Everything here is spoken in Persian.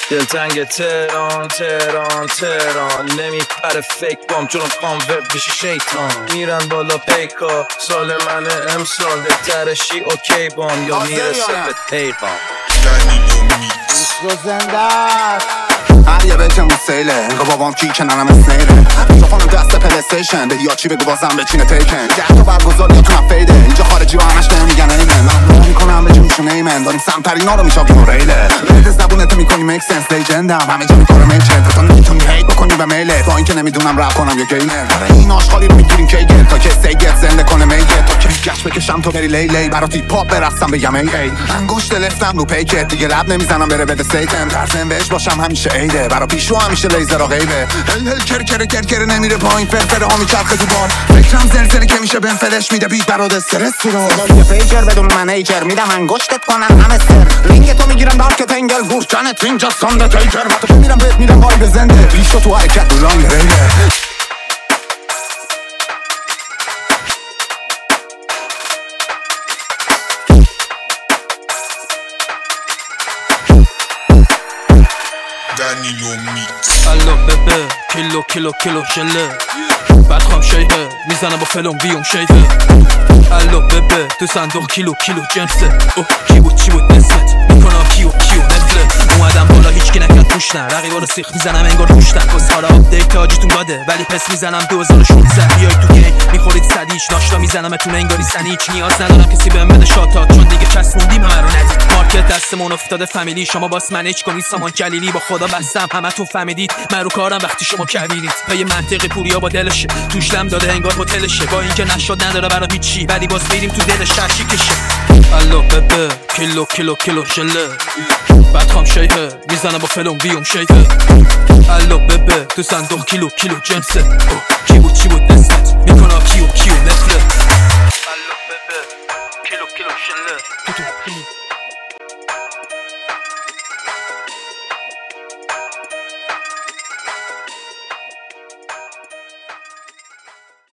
دلتنگ تهران تهران تهران نمیپره فیک بام جونم خام وب بشی شیطان میرن بالا پیکا سال منه امسال بهترشی اوکی بام یا میرسه به پیغام رو زنده است هر یه بچم رو سیله انگا بابام کی کننم اسنیره اینجا خانم دست پلیستیشن به یا چی بگو بازم بچینه تیکن 10 تا برگزار یا تو فیده اینجا خارجی و همش نمیگن ایمن من رو میکنم به جونشون ایمن داریم سمترینا رو میشاپیم و ریله بده زبونتو میکنی میک سنس لیجندم همه جا میکنه میچن تو نمیتونی هیت بکنی به میله با اینکه نمیدونم رپ کنم یا گیمر این آشغالی رو میگیریم کیگه تا که سیگت زنده کنه میگه تا که گشت بکشم تو بری لیلی براتی پاپ برستم بگم ای انگشت لفتم رو پیکت دیگه لب نمیزنم بره بده سیتم ترسم بهش باشم همیشه ایده برا پیشو همیشه لیزر و غیبه هل هل کر نمیره پایین فرفره ها میچرخه تو بار فکرم زلزله که میشه بهم فلش میده بیت برات استرس تو رو یه پیجر بدون منیجر میدم انگشتت کنن همستر لینک تو میگیرم دارک تنگل گورچنت اینجا ساند تیکر وقتی میرم بهت میدم وای بزنده بیشو تو حرکت رو لانگ ریله الو ببه کیلو شله بدخوام شیهه میزنم با فلوم ویوم شیهه الو ببه تو صندوق کیلو جنسه کی بود نسبت میکنم کیو نفله اومدم بالا هیچکی نکرد پوش نه رقیبا رو سیخ میزنم انگار پوشتن بسخارا آپدیت تاجیتون داده ولی پس میزنم 2016 بیای تو گیم میخورید صدیش ناشتا میزنمتون انگاری سنیچ نیاز ندارم کسی بهم بده شاتات چون دیگه چسبوندیم همه رو ندید مارکت دستمون افتاده فامیلی شما باس منیج کنید سامان جلیلی با خدا بستم همتون فهمیدید من رو کارم وقتی شما کبیرید پای منطقی پوریا با دلشه توش لم داده انگار هتلشه با اینکه نشد نداره برا هیچی ولی باز میریم تو دل شرشی کشه الو ببه کیلو شله بدخوام شیهه میزنم با فلوم ویوم شیهه الو ببه تو صندوق کیلو جنسه کی بود نسبت میکنم کیو